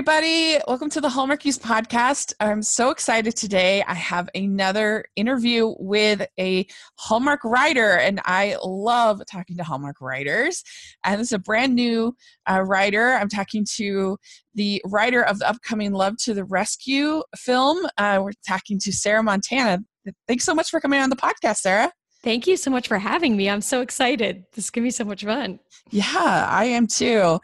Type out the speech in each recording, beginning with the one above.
everybody. Welcome to the Hallmarkies podcast. I'm so excited today. I have another interview with a Hallmark writer, and I love talking to Hallmark writers. And this is a brand new writer. I'm talking to the writer of the upcoming Love to the Rescue film. We're talking to Sarah Montana. Thanks so much for coming on the podcast, Sarah. Thank you so much for having me. I'm so excited. This is going to be so much fun. Yeah, I am too.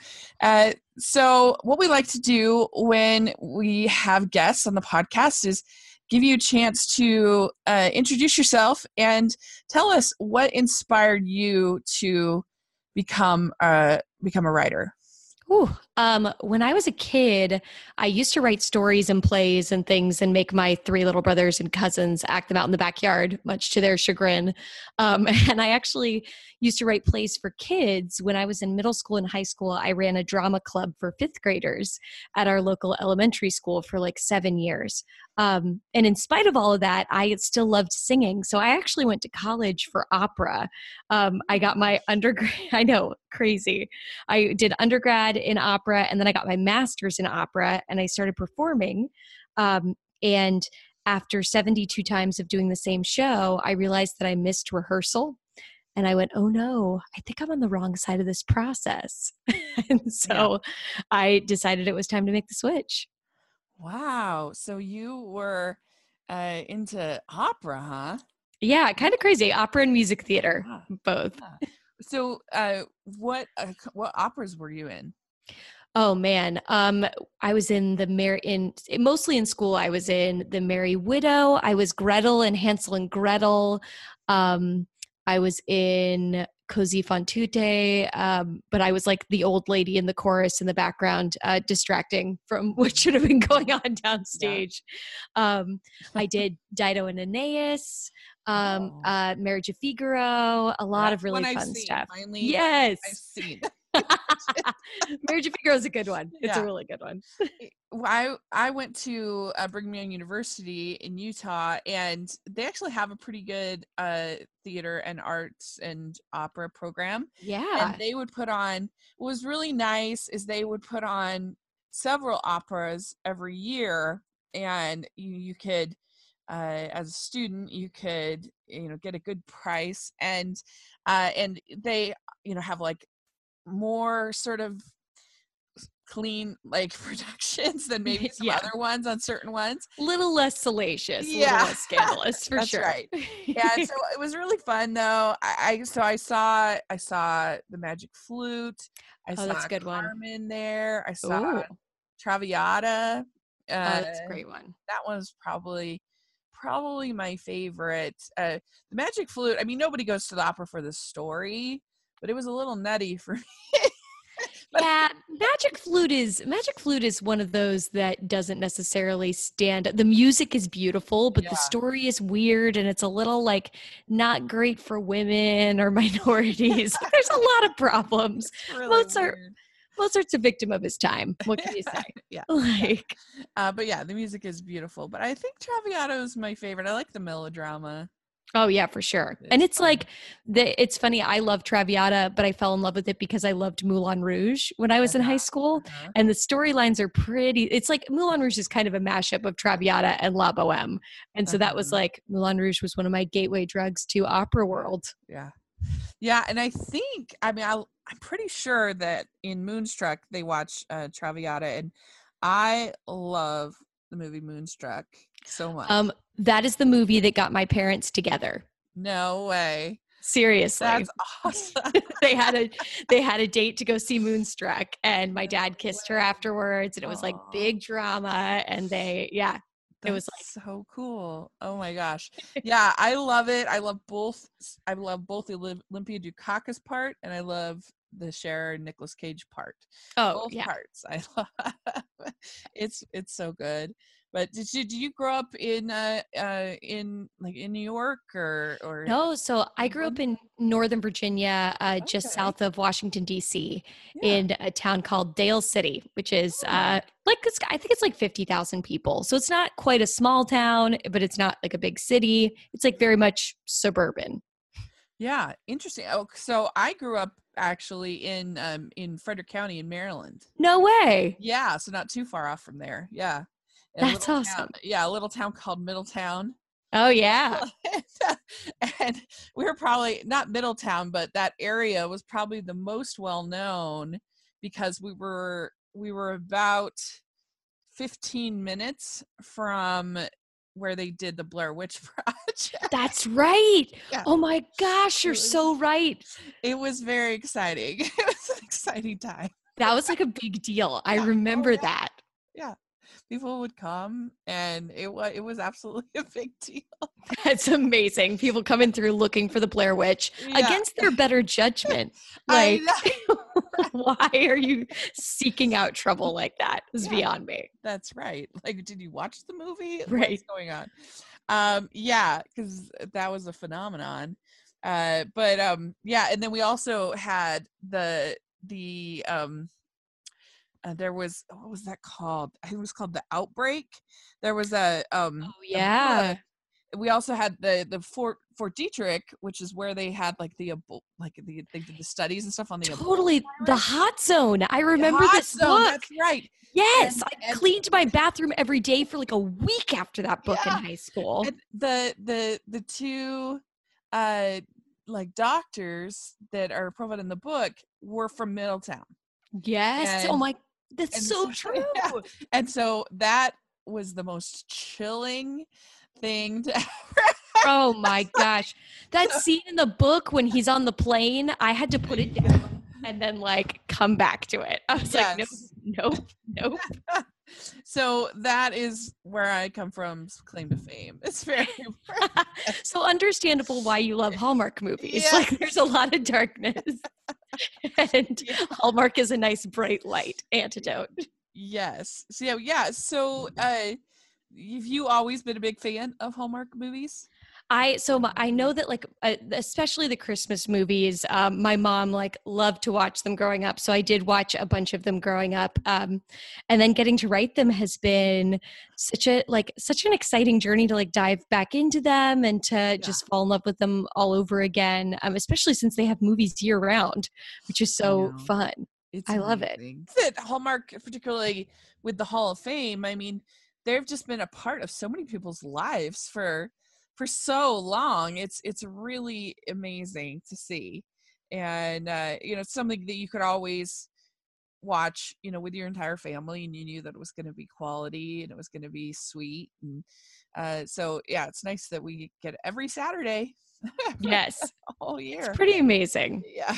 So what we like to do when we have guests on the podcast is give you a chance to introduce yourself and tell us what inspired you to become a writer. When I was a kid, I used to write stories and plays and things and make my three little brothers and cousins act them out in the backyard, much to their chagrin. And I actually used to write plays for kids. When I was in middle school and high school, I ran a drama club for fifth graders at our local elementary school for like 7 years. And in spite of all of that, I still loved singing. So I actually went to college for opera. I got my undergrad, I know, crazy. I did undergrad in opera, and then I got my master's in opera, and I started performing. And after 72 times of doing the same show, I realized that I missed rehearsal. And I went, oh no, I think I'm on the wrong side of this process. And so I decided it was time to make the switch. Wow. So you were into opera, huh? Yeah, kind of crazy. Opera and music theater, both. Yeah. So what operas were you in? Oh man, I was in mostly in school. I was in The Merry Widow. I was Gretel in Hansel and Gretel. I was in Così fan tutte, but I was like the old lady in the chorus in the background, distracting from what should have been going on downstage. Yeah. I did Dido and Aeneas, Marriage of Figaro, a lot of really fun stuff. Finally, yes, I've seen. Marriage of Figaro is a good one. It's a really good one. I went to Brigham Young University in Utah, and they actually have a pretty good theater and arts and opera program. Yeah. And they would put on, what was really nice is they would put on several operas every year, and you could, as a student, you could, get a good price, and they, have like more sort of clean like productions than maybe some other ones on certain ones. Little less salacious, a little less scandalous for That's sure. Right. Yeah, so it was really fun though. I saw the Magic Flute. I saw that's a good Carmen one. there. I saw Traviata. That's a great one. That was probably my favorite. The Magic Flute, I mean, nobody goes to the opera for the story, but it was a little nutty for me. Yeah, Magic Flute is one of those that doesn't necessarily stand. The music is beautiful, but the story is weird, and it's a little like not great for women or minorities. There's a lot of problems. Really Mozart's a victim of his time. What can you say? But yeah, the music is beautiful. But I think Traviata is my favorite. I like the melodrama. Oh yeah, for sure. And it's fun. It's funny. I love Traviata, but I fell in love with it because I loved Moulin Rouge when I was in high school. And the storylines are it's like Moulin Rouge is kind of a mashup of Traviata and La Boheme. And so that was like, Moulin Rouge was one of my gateway drugs to opera world. Yeah. Yeah. And I think, I'm pretty sure that in Moonstruck, they watch Traviata, and I love the movie Moonstruck so much. That is the movie that got my parents together. No way. Seriously. That's awesome. they had a date to go see Moonstruck, and my dad kissed her afterwards, and it was like big drama, and it was like so cool. Oh my gosh. Yeah, I love it. I love both the Olympia Dukakis part, and I love the Cher and Nicolas Cage part. Both parts. I love. It's so good. But did you grow up in New York or? No, so I grew up in Northern Virginia, just south of Washington D.C. in a town called Dale City, which is I think it's like 50,000 people. So it's not quite a small town, but it's not like a big city. It's like very much suburban. Yeah, interesting. Oh, so I grew up actually in Frederick County in Maryland. No way. Yeah, so not too far off from there. Yeah. In That's awesome. a little town called Middletown. Oh yeah. And we were probably not Middletown, but that area was probably the most well known because we were about 15 minutes from where they did the Blair Witch Project. That's right. Yeah. Oh my gosh, you're so right. It was very exciting. It was an exciting time. That was like a big deal. I remember that. Yeah. People would come and it was absolutely a big deal. That's amazing. People coming through looking for the Blair Witch against their better judgment. Like, why are you seeking out trouble like that? Is beyond me. That's right. Like, did you watch the movie? Right. What's going on? Yeah, because that was a phenomenon. And then we also had there was, what was that called? I think it was called The Outbreak. There was a we also had the Fort Detrick, which is where they had like they did the studies and stuff on the the hot zone. I remember this book. That's right. Yes, I cleaned my bathroom every day for like a week after that book in high school. And the two like doctors that are profiled in the book were from Middletown. Yes. Oh my, that's so true. Yeah. And so that was the most chilling thing to ever happen. Oh my gosh. That scene in the book when he's on the plane, I had to put it down and then like come back to it. I was like, nope. So that is where I come from, claim to fame. It's very so understandable why you love Hallmark movies. Like there's a lot of darkness. And Hallmark is a nice bright light antidote. Yes. So So have you always been a big fan of Hallmark movies? I know that like especially the Christmas movies, my mom like loved to watch them growing up. So I did watch a bunch of them growing up, and then getting to write them has been such an exciting journey to like dive back into them and to just fall in love with them all over again. Especially since they have movies year round, which is so fun. I love it. That Hallmark, particularly with the Hall of Fame, I mean, they've just been a part of so many people's lives for so long. It's really amazing to see. And it's something that you could always watch, with your entire family, and you knew that it was going to be quality and it was going to be sweet. And so it's nice that we get every Saturday. Yes. All year. It's pretty amazing. Yeah.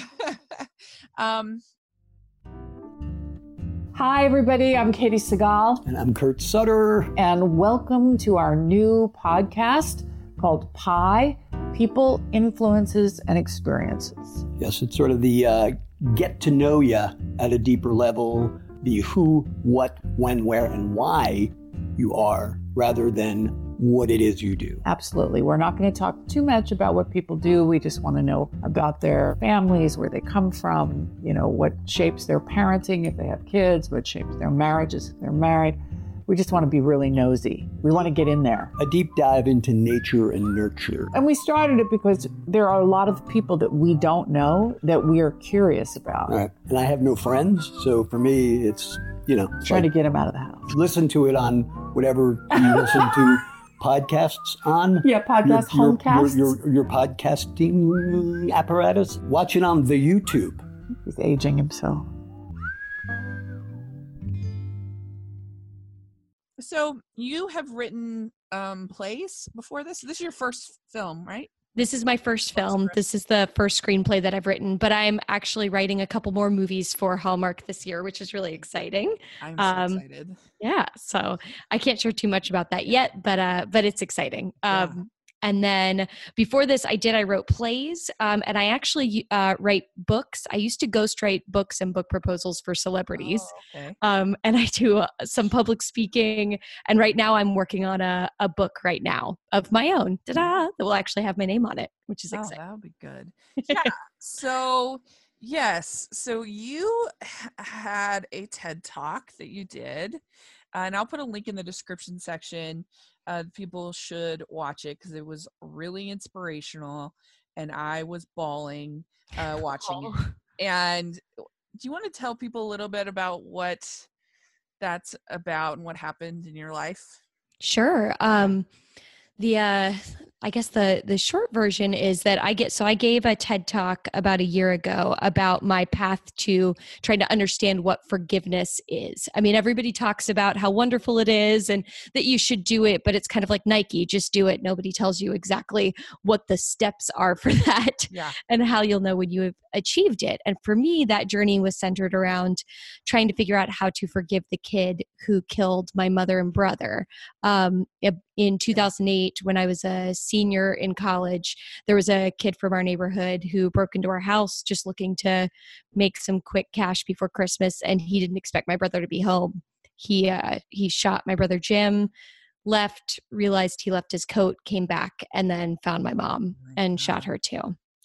Hi, everybody. I'm Katie Segal. And I'm Kurt Sutter. And welcome to our new podcast called Pi, People, Influences, and Experiences. Yes, it's sort of the get to know you at a deeper level, the who, what, when, where, and why you are, rather than what it is you do. Absolutely. We're not going to talk too much about what people do. We just want to know about their families, where they come from, what shapes their parenting if they have kids, what shapes their marriages if they're married. We just want to be really nosy. We want to get in there. A deep dive into nature and nurture. And we started it because there are a lot of people that we don't know that we are curious about. Right. And I have no friends, so for me, it's, trying to get them out of the house. Listen to it on whatever you listen to podcasts on. Yeah, podcast, homecasts. Your podcasting apparatus. Watch it on the YouTube. He's aging himself. So you have written plays before this? This is your first film, right? This is my first film. This is the first screenplay that I've written, but I'm actually writing a couple more movies for Hallmark this year, which is really exciting. I'm so excited. Yeah, so I can't share too much about that yet, but it's exciting. And then before this, I wrote plays, and I actually write books. I used to ghostwrite books and book proposals for celebrities. Oh, okay. And I do some public speaking. And right now I'm working on a book right now of my own. Ta-da! That will actually have my name on it, which is exciting. That'll be good. Yeah. So, yes. So you had a TED Talk that you did, and I'll put a link in the description section. People should watch it because it was really inspirational, and I was bawling watching it. And do you want to tell people a little bit about what that's about and what happened in your life? Sure. I guess the short version is that I gave a TED talk about a year ago about my path to trying to understand what forgiveness is. I mean, everybody talks about how wonderful it is and that you should do it, but it's kind of like Nike, just do it. Nobody tells you exactly what the steps are for that and how you'll know when you have achieved it. And for me, that journey was centered around trying to figure out how to forgive the kid who killed my mother and brother. In 2008, when I was a senior in college, there was a kid from our neighborhood who broke into our house just looking to make some quick cash before Christmas, and he didn't expect my brother to be home. He shot my brother Jim, left, realized he left his coat, came back, and then found my mom and shot her too.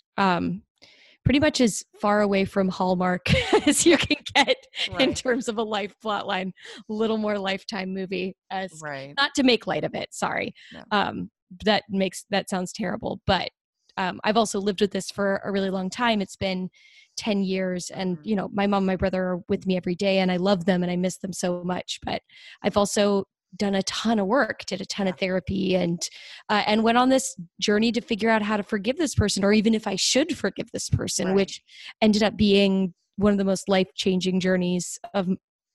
Pretty much as far away from Hallmark as you can get in terms of a life plot line. A little more Lifetime movie, as not to make light of it. Sorry. No. That sounds terrible, but I've also lived with this for a really long time. It's been 10 years and, you know, my mom and my brother are with me every day and I love them and I miss them so much, but I've also done a ton of work, did a ton of therapy and went on this journey to figure out how to forgive this person, or even if I should forgive this person, which ended up being one of the most life-changing journeys of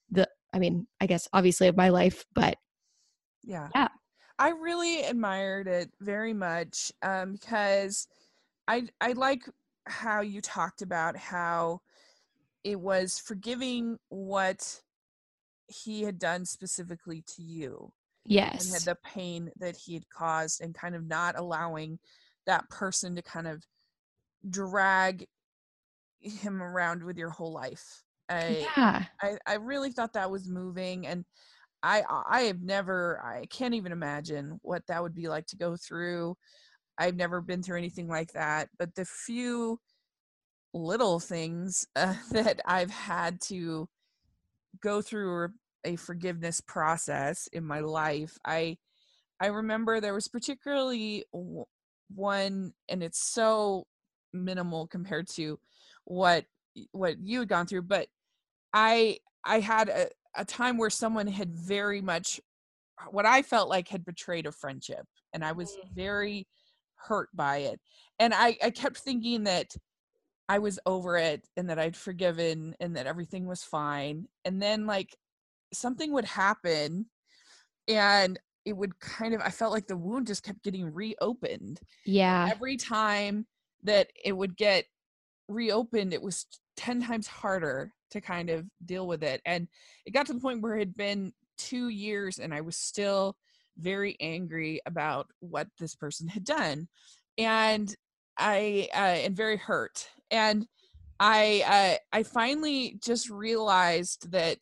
I guess obviously of my life, but yeah. I really admired it very much because I like how you talked about how it was forgiving what he had done specifically to you. Yes. And had the pain that he had caused and kind of not allowing that person to kind of drag him around with your whole life. I really thought that was moving, and I can't even imagine what that would be like to go through. I've never been through anything like that, but the few little things that I've had to go through a forgiveness process in my life, I remember there was particularly one, and it's so minimal compared to what you had gone through, but I had a time where someone had very much what I felt like had betrayed a friendship, and I was very hurt by it. And I kept thinking that I was over it and that I'd forgiven and that everything was fine. And then like something would happen and it would I felt like the wound just kept getting reopened. Yeah. And every time that it would get reopened, it was 10 times harder to kind of deal with it. And it got to the point where it had been 2 years and I was still very angry about what this person had done. And and very hurt. And I finally just realized that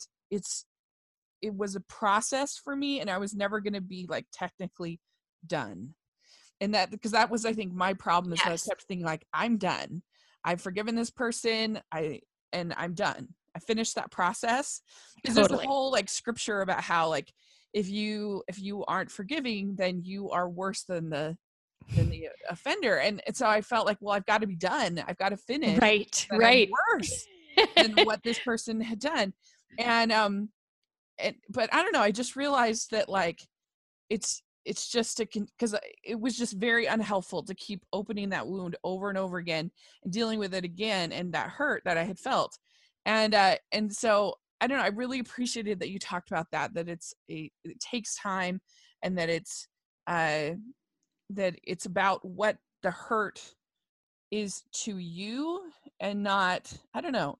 it was a process for me and I was never going to be like technically done. And that, because that was, I think, my problem is that I kept thinking like, I'm done. I've forgiven this person. And I'm done. I finished that process. Because there's a whole like scripture about how like, if you aren't forgiving, then you are worse than the offender. And so I felt like, well, I've got to be done. I've got to finish. Right. I'm worse than what this person had done. But I don't know. I just realized that like, it's just because it was just very unhelpful to keep opening that wound over and over again and dealing with it again. And that hurt that I had felt. And so I don't know. I really appreciated that you talked about that it takes time and that it's about what the hurt is to you and not, I don't know.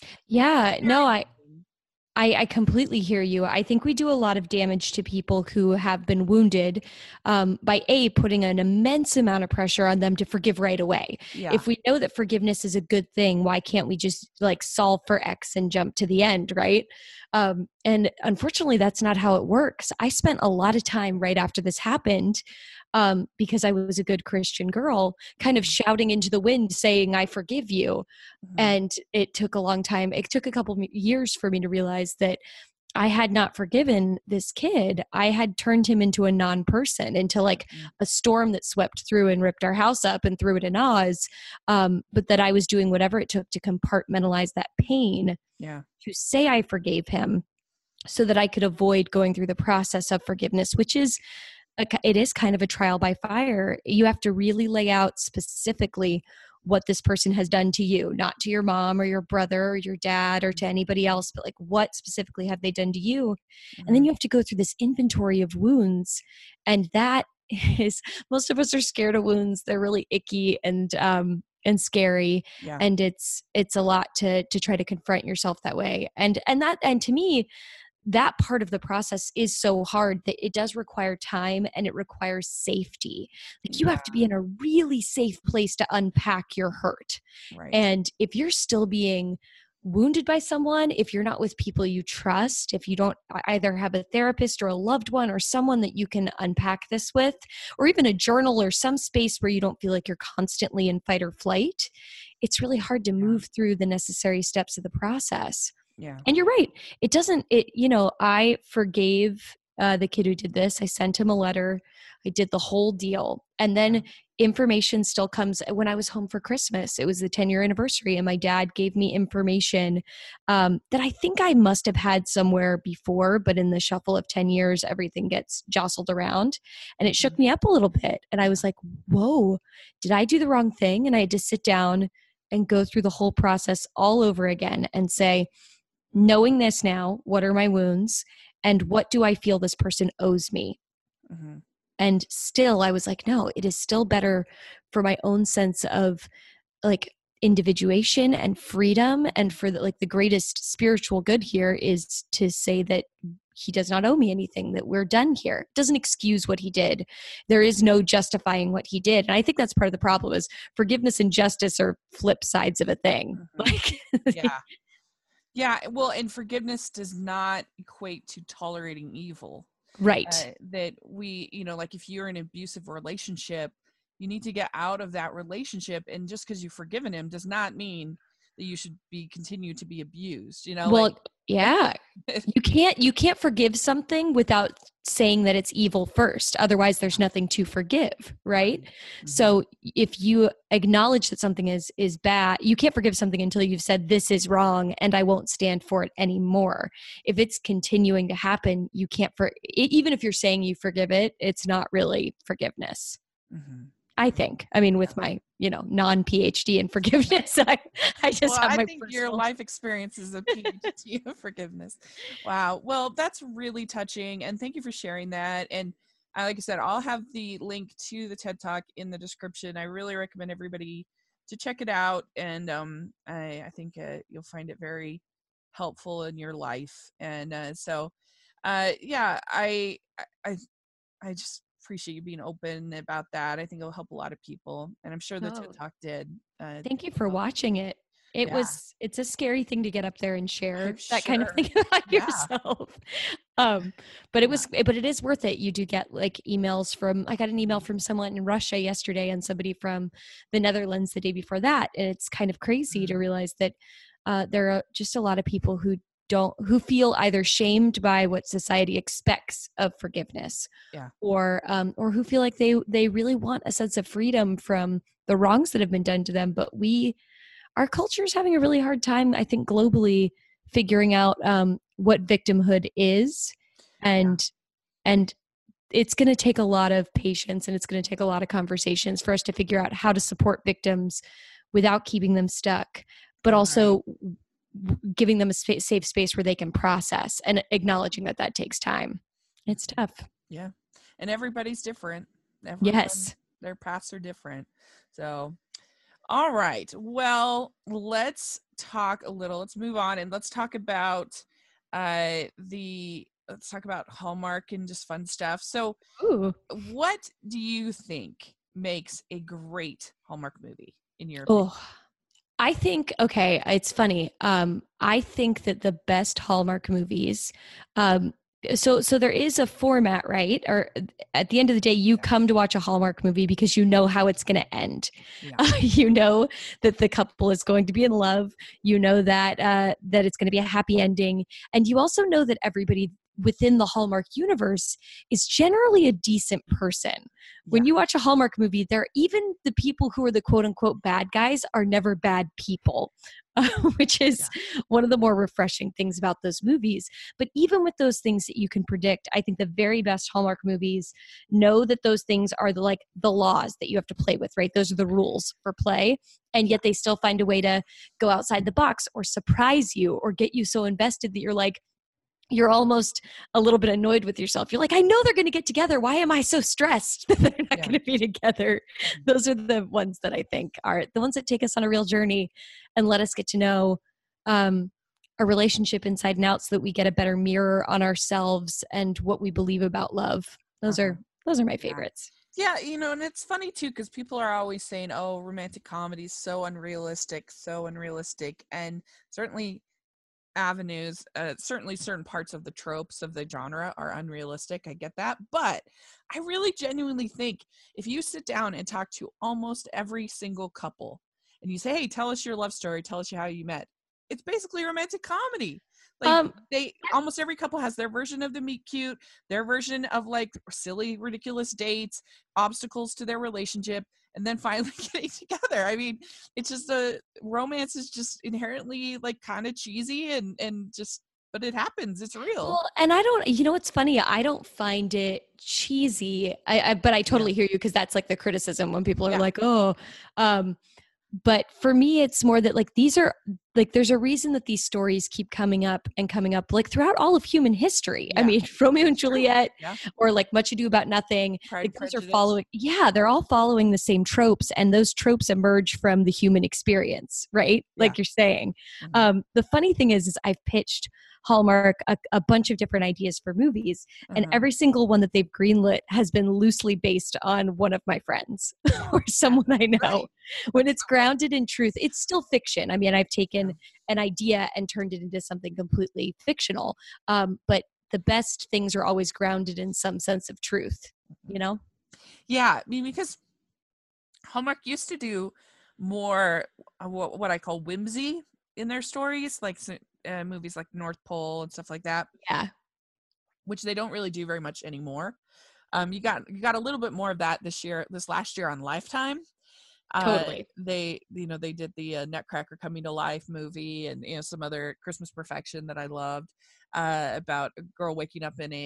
I completely hear you. I think we do a lot of damage to people who have been wounded by putting an immense amount of pressure on them to forgive right away. Yeah. If we know that forgiveness is a good thing, why can't we just like solve for X and jump to the end, right? And unfortunately, that's not how it works. I spent a lot of time right after this happened because I was a good Christian girl, kind of shouting into the wind saying, I forgive you. Mm-hmm. And it took a long time. It took a couple of years for me to realize that I had not forgiven this kid. I had turned him into a non-person, into like a storm that swept through and ripped our house up and threw it in Oz. But that I was doing whatever it took to compartmentalize that pain, to say I forgave him, so that I could avoid going through the process of forgiveness, which is it is kind of a trial by fire. You have to really lay out specifically what this person has done to you, not to your mom or your brother or your dad or to anybody else, but like what specifically have they done to you? And then you have to go through this inventory of wounds. And that is, most of us are scared of wounds. They're really icky and scary. Yeah. And it's a lot to try to confront yourself that way. And to me, that part of the process is so hard that it does require time and it requires safety. Like you have to be in a really safe place to unpack your hurt. Right. And if you're still being wounded by someone, if you're not with people you trust, if you don't either have a therapist or a loved one or someone that you can unpack this with, or even a journal or some space where you don't feel like you're constantly in fight or flight, it's really hard to move through the necessary steps of the process. Yeah. And you're right. I forgave the kid who did this. I sent him a letter. I did the whole deal. And then information still comes. When I was home for Christmas, it was the 10-year anniversary, and my dad gave me information that I think I must have had somewhere before, but in the shuffle of 10 years, everything gets jostled around. And it shook me up a little bit. And I was like, whoa, did I do the wrong thing? And I had to sit down and go through the whole process all over again and say, knowing this now, what are my wounds and what do I feel this person owes me? Mm-hmm. And still I was like, no, it is still better for my own sense of like individuation and freedom. And for the greatest spiritual good here is to say that he does not owe me anything, that we're done here. It doesn't excuse what he did. There is no justifying what he did. And I think that's part of the problem is forgiveness and justice are flip sides of a thing. Mm-hmm. Yeah. Well, and forgiveness does not equate to tolerating evil. Right. That we, like if you're in an abusive relationship, you need to get out of that relationship. And just because you've forgiven him does not mean that you should continue to be abused, Well, yeah. You can't forgive something without saying that it's evil first. Otherwise there's nothing to forgive, right? Mm-hmm. So if you acknowledge that something is bad, you can't forgive something until you've said this is wrong and I won't stand for it anymore. If it's continuing to happen, you can't even if you're saying you forgive it, it's not really forgiveness. Mm-hmm. I think. I mean, with my, non-PhD in forgiveness, I just have my I think your life experience is a PhD of forgiveness. Wow. Well, that's really touching. And thank you for sharing that. And like I said, I'll have the link to the TED Talk in the description. I really recommend everybody to check it out. And I think you'll find it very helpful in your life. And I just appreciate you being open about that. I think it'll help a lot of people, and I'm sure the TED Talk did. Thank you for watching it. It's a scary thing to get up there and share that kind of thing about yourself. But it is worth it. You do get like emails I got an email from someone in Russia yesterday and somebody from the Netherlands the day before that. And it's kind of crazy to realize that there are just a lot of people who feel either shamed by what society expects of forgiveness, or who feel like they really want a sense of freedom from the wrongs that have been done to them. But our culture is having a really hard time, I think, globally figuring out what victimhood is, and it's going to take a lot of patience and it's going to take a lot of conversations for us to figure out how to support victims without keeping them stuck, but also giving them a safe space where they can process and acknowledging that takes time. It's tough. Yeah. And everybody's different. Yes. Their paths are different. So, all right. Well, let's move on and let's talk about Hallmark and just fun stuff. So what do you think makes a great Hallmark movie in your opinion? I think, it's funny. I think that the best Hallmark movies so there is a format, right? Or at the end of the day, you come to watch a Hallmark movie because you know how it's going to end. Yeah. You know that the couple is going to be in love. You know that that it's going to be a happy ending, and you also know that everybody within the Hallmark universe is generally a decent person. When you watch a Hallmark movie, they're even the people who are the quote unquote bad guys are never bad people, which is one of the more refreshing things about those movies. But even with those things that you can predict, I think the very best Hallmark movies know that those things are the laws that you have to play with, right? Those are the rules for play. And yet they still find a way to go outside the box or surprise you or get you so invested that you're almost a little bit annoyed with yourself. You're like, I know they're going to get together. Why am I so stressed that they're not going to be together? Those are the ones that I think are the ones that take us on a real journey and let us get to know a relationship inside and out so that we get a better mirror on ourselves and what we believe about love. Those are my favorites. Yeah, and it's funny too, because people are always saying, oh, romantic comedy is so unrealistic. And certainly certainly certain parts of the tropes of the genre are unrealistic. I get that. But I really genuinely think if you sit down and talk to almost every single couple and you say, hey, tell us your love story, tell us how you met, it's basically romantic comedy. Like almost every couple has their version of the meet cute, their version of like silly, ridiculous dates, obstacles to their relationship, and then finally getting together. I mean, it's just romance is just inherently like kind of cheesy and just, but it happens. It's real. Well, and I don't, what's funny? I don't find it cheesy. But I totally hear you because that's like the criticism when people are like, oh, but for me, it's more that like these are like there's a reason that these stories keep coming up like throughout all of human history. I mean, Romeo and Juliet or like Much Ado About Nothing. Pride like, those are following. Yeah, they're all following the same tropes, and those tropes emerge from the human experience, right? Like you're saying. Mm-hmm. The funny thing is I've pitched Hallmark a bunch of different ideas for movies, and every single one that they've greenlit has been loosely based on one of my friends or someone I know. Right. When it's grounded in truth, it's still fiction. I mean, I've taken an idea and turned it into something completely fictional, but the best things are always grounded in some sense of truth, Yeah, I mean, because Hallmark used to do more what I call whimsy in their stories, like movies like North Pole and stuff like that. Yeah, which they don't really do very much anymore. You got a little bit more of that this last year on Lifetime. Totally. They did the Nutcracker Coming to Life movie and some other Christmas Perfection that I loved about a girl waking up in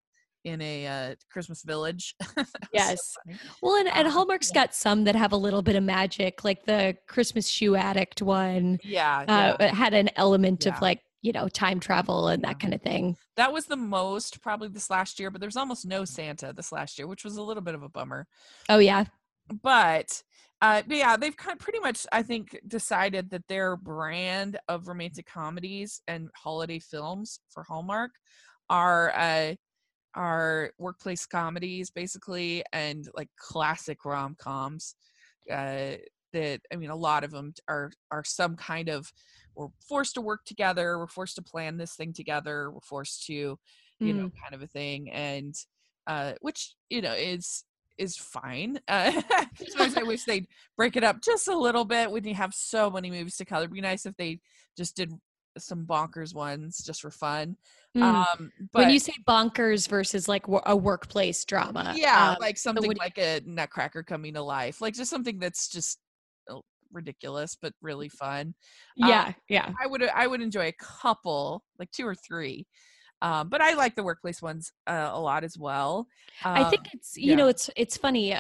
a Christmas village. Yes. So well, and Hallmark's got some that have a little bit of magic, like the Christmas Shoe Addict one. It had an element of like, time travel and that kind of thing. That was the most probably this last year, but there's almost no Santa this last year, which was a little bit of a bummer. Oh yeah. But they've kind of pretty much, I think, decided that their brand of romantic comedies and holiday films for Hallmark are workplace comedies, basically, and like classic rom-coms. That I mean, a lot of them are some kind of we're forced to work together, we're forced to plan this thing together, we're forced to, kind of a thing, and which is fine. Sometimes I wish they'd break it up just a little bit when you have so many movies to cover. It'd be nice if they just did some bonkers ones just for fun. But when you say bonkers versus like a workplace drama, like something like a Nutcracker Coming to Life, like just something that's just ridiculous but really fun. I would enjoy a couple, like 2 or 3. But I like the workplace ones a lot as well. I think it's it's funny.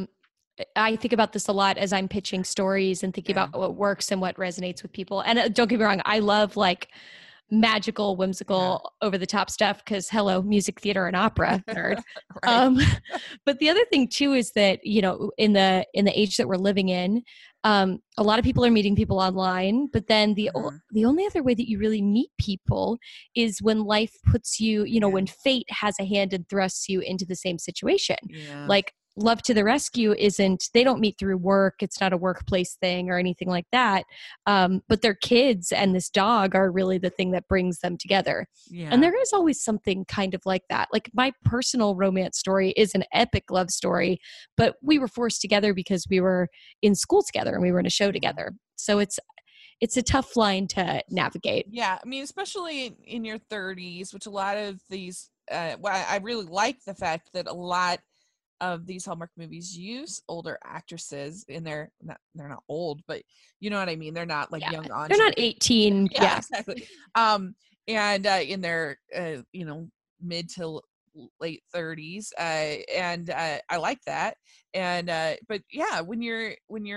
I think about this a lot as I'm pitching stories and thinking about what works and what resonates with people. And don't get me wrong, I love like magical, whimsical, over the top stuff because hello, music, theater, and opera nerd. But the other thing too is that in the age that we're living in, a lot of people are meeting people online, but then the only other way that you really meet people is when life puts you, when fate has a hand and thrusts you into the same situation. Like Love to the Rescue they don't meet through work. It's not a workplace thing or anything like that. But their kids and this dog are really the thing that brings them together. Yeah. And there is always something kind of like that. Like my personal romance story is an epic love story, but we were forced together because we were in school together and we were in a show together. So it's a tough line to navigate. Yeah. I mean, especially in your 30s, which a lot of these, I really like the fact that a lot of these Hallmark movies use older actresses they're not old, but you know what I mean? They're not like young on. They're not 18. Yeah, exactly. And in their, mid to late 30s. And I like that. And, but yeah, when you're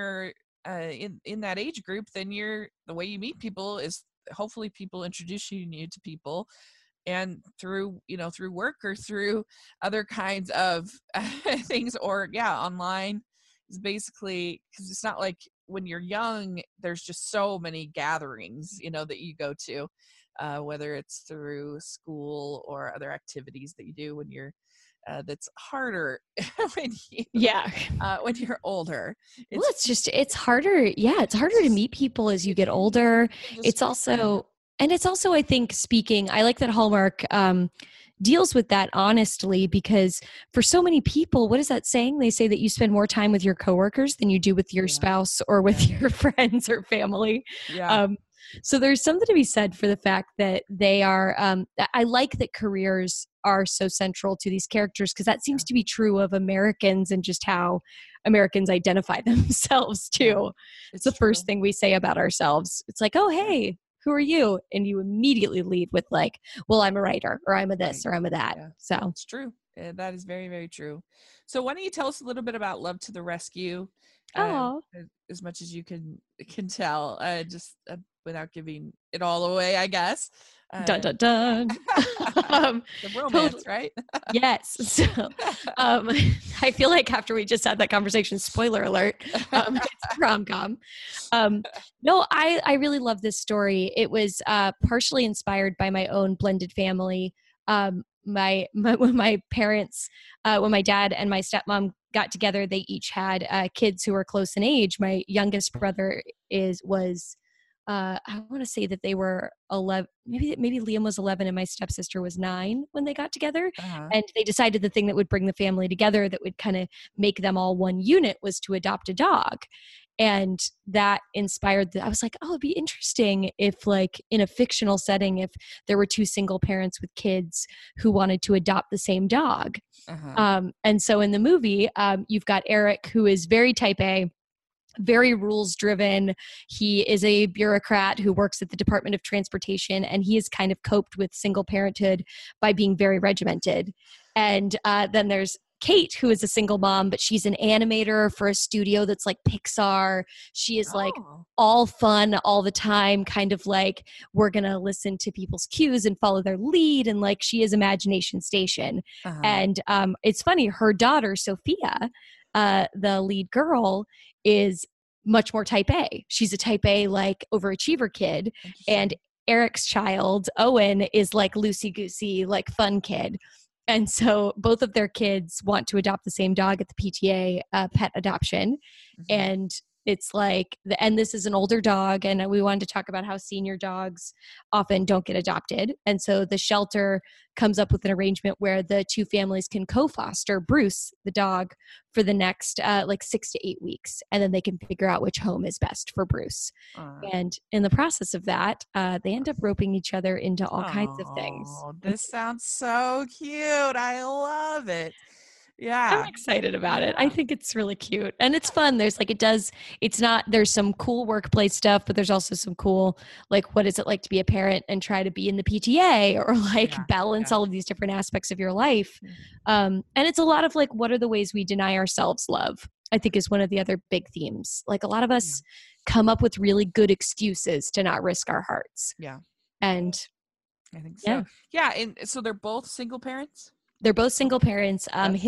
in that age group, then the way you meet people is hopefully people introducing you to people, and through work or through other kinds of things, or online is basically, because it's not like when you're young there's just so many gatherings that you go to, whether it's through school or other activities that you do when you're that's harder when you're older. It's harder. Yeah, it's harder to meet people as you get older. It's also, I think, I like that Hallmark deals with that honestly, because for so many people, what is that saying? They say that you spend more time with your coworkers than you do with your spouse or with your friends or family. Yeah. So there's something to be said for the fact that they are, I like that careers are so central to these characters, because that seems to be true of Americans and just how Americans identify themselves too. It's the first thing we say about ourselves. It's like, oh, hey, who are you? And you immediately lead with like, well, I'm a writer, or I'm a this, or I'm a that. Yeah. So it's true. That is very, very true. So why don't you tell us a little bit about Love to the Rescue? As much as you can tell, just without giving it all away, I guess. Dun dun dun. The romance, right? Yes. So, I feel like after we just had that conversation, spoiler alert, it's rom-com. No, I really love this story. It was partially inspired by my own blended family. When my parents, when my dad and my stepmom got together, they each had kids who were close in age. My youngest brother was I want to say that they were 11, maybe Liam was 11 and my stepsister was 9 when they got together. And they decided the thing that would bring the family together, that would kind of make them all one unit, was to adopt a dog. And that inspired I was like, oh, it'd be interesting if, like, in a fictional setting, if there were 2 single parents with kids who wanted to adopt the same dog. And so in the movie, you've got Eric, who is very type A, very rules driven. He is a bureaucrat who works at the Department of Transportation, and he has kind of coped with single parenthood by being very regimented. And then there's Kate, who is a single mom, but she's an animator for a studio that's like Pixar. She is like all fun all the time, kind of like, we're going to listen to people's cues and follow their lead. And like, she is Imagination Station. And it's funny, her daughter, Sophia, the lead girl, is much more type A. She's a type A, like, overachiever kid. And Eric's child, Owen, is like loosey-goosey, like fun kid. And so both of their kids want to adopt the same dog at the PTA pet adoption. And it's like, and this is an older dog, and we wanted to talk about how senior dogs often don't get adopted. And so the shelter comes up with an arrangement where the 2 families can co-foster Bruce, the dog, for the next like 6 to 8 weeks. And then they can figure out which home is best for Bruce. And in the process of that, they end up roping each other into all kinds of things. This sounds so cute. I love it. Yeah. I'm excited about it. I think it's really cute and it's fun. There's like, there's some cool workplace stuff, but there's also some cool, like, what is it like to be a parent and try to be in the PTA, or like balance all of these different aspects of your life. And it's a lot of like, what are the ways we deny ourselves love, I think, is one of the other big themes. Like, a lot of us come up with really good excuses to not risk our hearts. Yeah. And I think so. Yeah. And so they're both single parents? They're both single parents.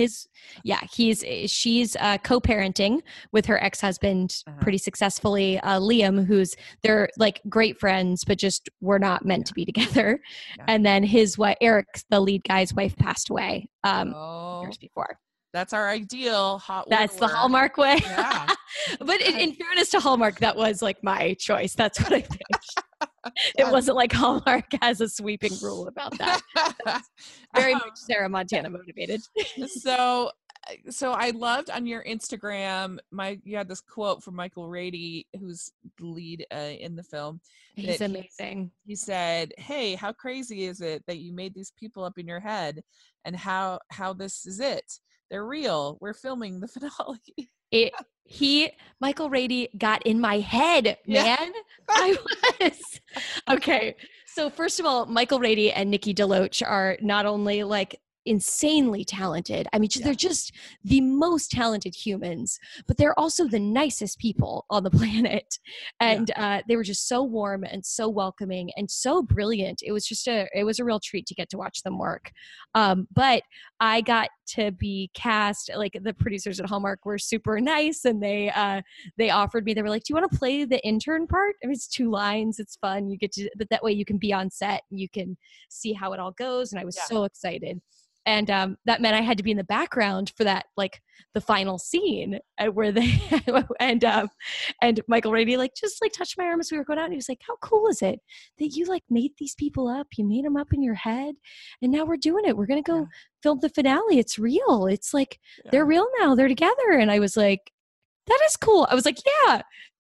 She's co-parenting with her ex-husband pretty successfully. Liam, they're like great friends, but just were not meant to be together. And then his wife, Eric, the lead guy's wife, passed away years before. That's our ideal hot That's the widower. Hallmark way. Yeah. But in fairness to Hallmark, that was like my choice. That's what I picked. It wasn't like Hallmark has a sweeping rule about that. Very much Sarah Montana motivated. So I loved on your Instagram, you had this quote from Michael Rady, who's the lead in the film. He's amazing. He said, "Hey, how crazy is it that you made these people up in your head, and how this is it? They're real. We're filming the finale." Michael Rady got in my head, man. Yeah. I was okay. So first of all, Michael Rady and Nikki DeLoach are not only like insanely talented. I mean, they're just the most talented humans, but they're also the nicest people on the planet. And they were just so warm and so welcoming and so brilliant. It was a real treat to get to watch them work. But I got to be cast, like the producers at Hallmark were super nice, and they offered me, they were like, "Do you want to play the intern part? I mean, it's 2 lines. It's fun. But that way you can be on set and you can see how it all goes." And I was so excited. And that meant I had to be in the background for that, like the final scene where they and Michael Rady just touched my arm as we were going out. And he was like, "How cool is it that you like made these people up? You made them up in your head, and now we're doing it. We're gonna go film the finale. It's real. It's like they're real now. They're together." And I was like, "That is cool." I was like, "Yeah."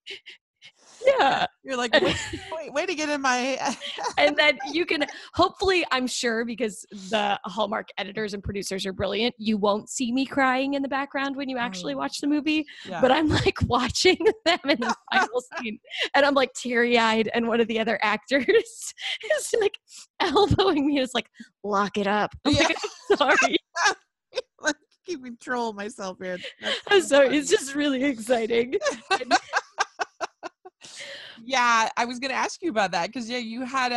Yeah. You're like, way to get in my And then you can hopefully, I'm sure, because the Hallmark editors and producers are brilliant, you won't see me crying in the background when you actually watch the movie. Yeah. But I'm like watching them in the final scene, and I'm like teary-eyed, and one of the other actors is like elbowing me and is like, "Lock it up." I'm like, "I'm sorry." Like, keep control of myself here. I'm sorry. It's just really exciting. Yeah, I was going to ask you about that because you had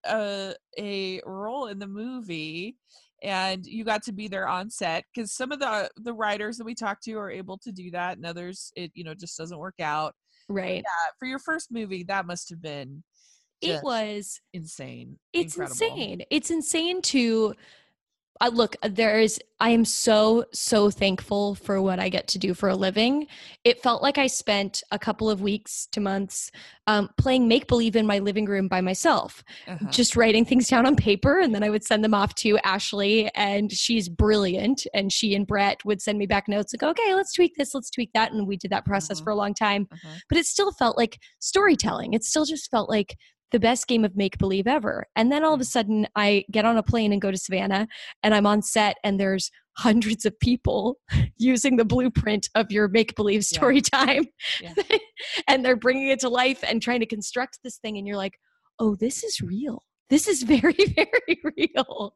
a role in the movie, and you got to be there on set, because some of the writers that we talked to are able to do that, and others it just doesn't work out. Right. Yeah, for your first movie, that must have been it was insane. It's Incredible. insane. It's insane to look, I am so thankful for what I get to do for a living. It felt like I spent a couple of weeks to months playing make-believe in my living room by myself, just writing things down on paper. And then I would send them off to Ashley, and she's brilliant. And she and Brett would send me back notes like, "Okay, let's tweak this, let's tweak that." And we did that process for a long time, but it still felt like storytelling. It still just felt like the best game of make-believe ever. And then all of a sudden I get on a plane and go to Savannah, and I'm on set, and there's hundreds of people using the blueprint of your make-believe story time. Yeah. And they're bringing it to life and trying to construct this thing. And you're like, "Oh, this is real. This is very, very real."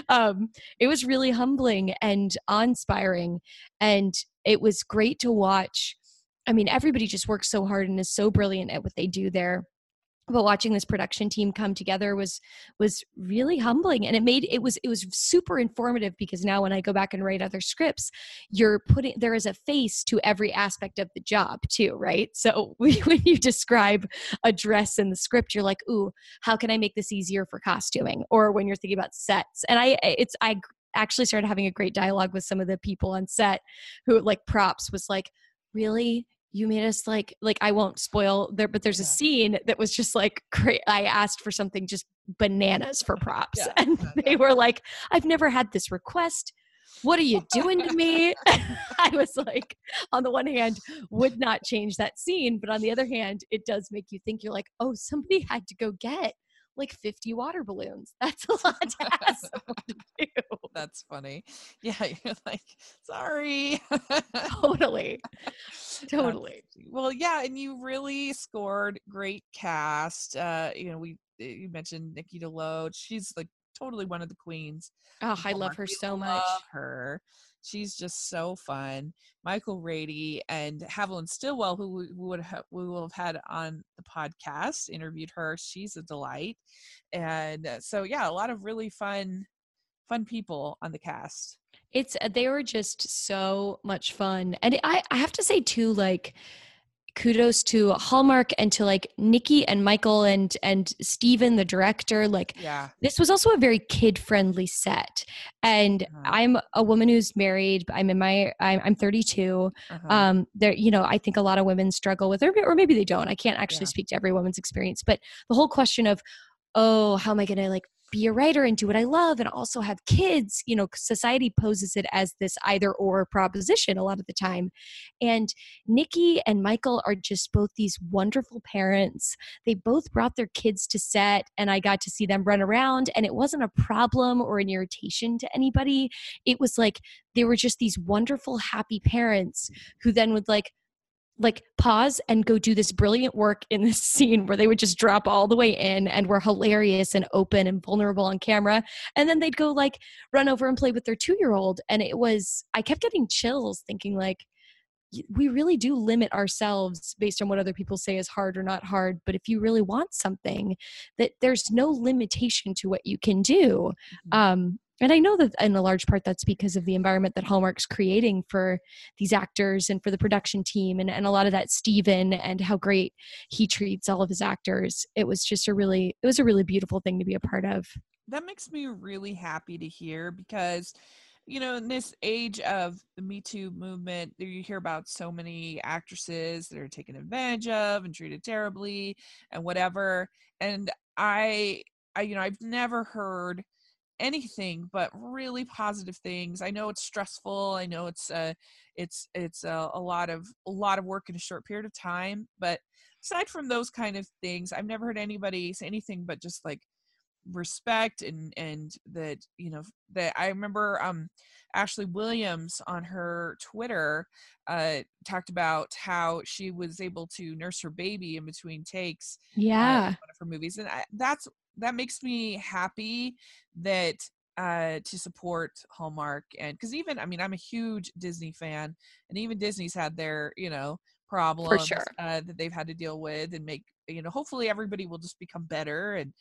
It was really humbling and awe-inspiring. And it was great to watch. I mean, everybody just works so hard and is so brilliant at what they do there. But watching this production team come together was really humbling, and it was super informative, because now when I go back and write other scripts, there is a face to every aspect of the job too, right? So when you describe a dress in the script, you're like, "Ooh, how can I make this easier for costuming?" Or when you're thinking about sets, and I actually started having a great dialogue with some of the people on set who, like, props was like, "Really? You made us like I won't spoil there, but there's a scene that was just like great. I asked for something just bananas for props, and they were like, 'I've never had this request. What are you doing to me?'" I was like, on the one hand, would not change that scene, but on the other hand, it does make you think. You're like, "Oh, somebody had to go get like 50 water balloons. That's a lot to ask someone to do." That's funny. Yeah, you're like, "Sorry." Totally. Well, yeah, and you really scored great cast. You mentioned Nikki DeLoach. She's like totally one of the queens. Oh, I love her so much. Love her. She's just so fun. Michael Rady and Haviland Stillwell, who we will have had on the podcast, interviewed her. She's a delight. And so, yeah, a lot of really fun people on the cast. They were just so much fun. And I have to say too, like, kudos to Hallmark and to like Nikki and Michael and Steven, the director. Like, Yeah. this was also a very kid-friendly set. And I'm a woman who's married. I'm 32. There, you know, I think a lot of women struggle with, or maybe they don't. I can't actually speak to every woman's experience, but the whole question of, oh, how am I going to like be a writer and do what I love and also have kids? You know, society poses it as this either or proposition a lot of the time. And Nikki and Michael are just both these wonderful parents. They both brought their kids to set, and I got to see them run around, and it wasn't a problem or an irritation to anybody. It was like they were just these wonderful, happy parents who then would like pause and go do this brilliant work in this scene where they would just drop all the way in and were hilarious and open and vulnerable on camera. And then they'd go like run over and play with their 2-year-old. And I kept getting chills thinking like, we really do limit ourselves based on what other people say is hard or not hard. But if you really want something, that there's no limitation to what you can do. And I know that in a large part that's because of the environment that Hallmark's creating for these actors and for the production team, and a lot of that Steven and how great he treats all of his actors. It was just a really beautiful thing to be a part of. That makes me really happy to hear because, you know, in this age of the Me Too movement, you hear about so many actresses that are taken advantage of and treated terribly and whatever. And I you know, I've never heard anything but really positive things. I know it's stressful. I know it's a lot of work in a short period of time. But aside from those kind of things, I've never heard anybody say anything but just like respect and that, you know, that I remember Ashley Williams on her Twitter talked about how she was able to nurse her baby in between takes in one of her movies, and that makes me happy that to support Hallmark. And because even, I mean, I'm a huge Disney fan, and even Disney's had their, you know, problems For sure. that they've had to deal with, and make, you know, hopefully everybody will just become better, and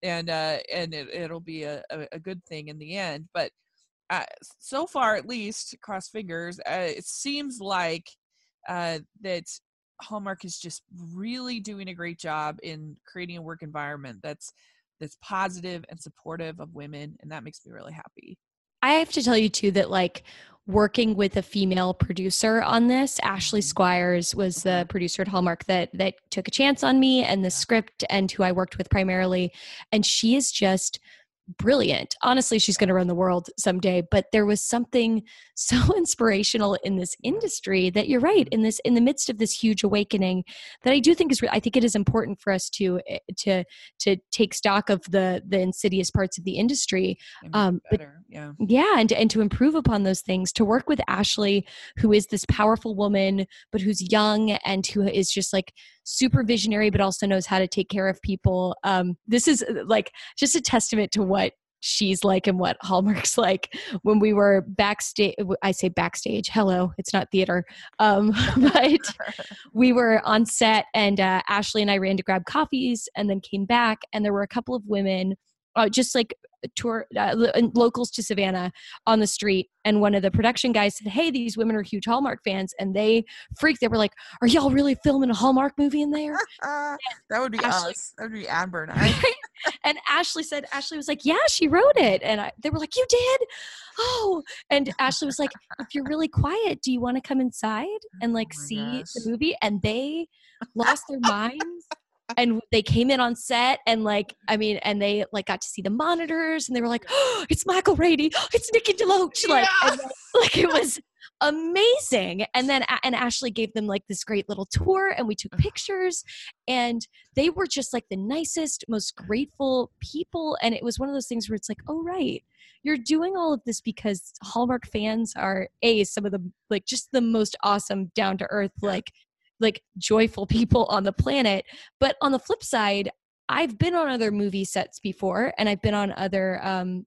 it'll be a good thing in the end. But so far, at least, cross fingers, it seems like that Hallmark is just really doing a great job in creating a work environment that's positive and supportive of women, and that makes me really happy. I have to tell you too that like working with a female producer on this, Ashley Squires was the producer at Hallmark that took a chance on me and the script, and who I worked with primarily, and she is just brilliant. Honestly, she's going to run the world someday, but there was something so inspirational in this industry that you're right, in the midst of this huge awakening, that I do think I think it is important for us to take stock of the insidious parts of the industry. Better. And to improve upon those things, to work with Ashley, who is this powerful woman, but who's young and who is just like super visionary, but also knows how to take care of people. This is like just a testament to what she's like and what Hallmark's like. When we were backstage, I say backstage, hello, it's not theater. But we were on set, and Ashley and I ran to grab coffees and then came back, and there were a couple of women just like locals to Savannah on the street, and one of the production guys said, "Hey, these women are huge Hallmark fans," and they freaked. They were like, "Are y'all really filming a Hallmark movie in there?" That would be Ashley, us. That would be Amber and I. And Ashley was like, "Yeah, she wrote it." And they were like, "You did?" Oh, and Ashley was like, "If you're really quiet, do you want to come inside and like see the movie?" And they lost their minds. And they came in on set, and like, I mean, and they like got to see the monitors, and they were like, "Oh, it's Michael Rady, it's Nikki DeLoach," like it was amazing. And then and Ashley gave them like this great little tour, and we took pictures, and they were just like the nicest, most grateful people. And it was one of those things where it's like, oh right, you're doing all of this because Hallmark fans are some of the like just the most awesome, down to earth, like joyful people on the planet. But on the flip side, I've been on other movie sets before, and I've been on other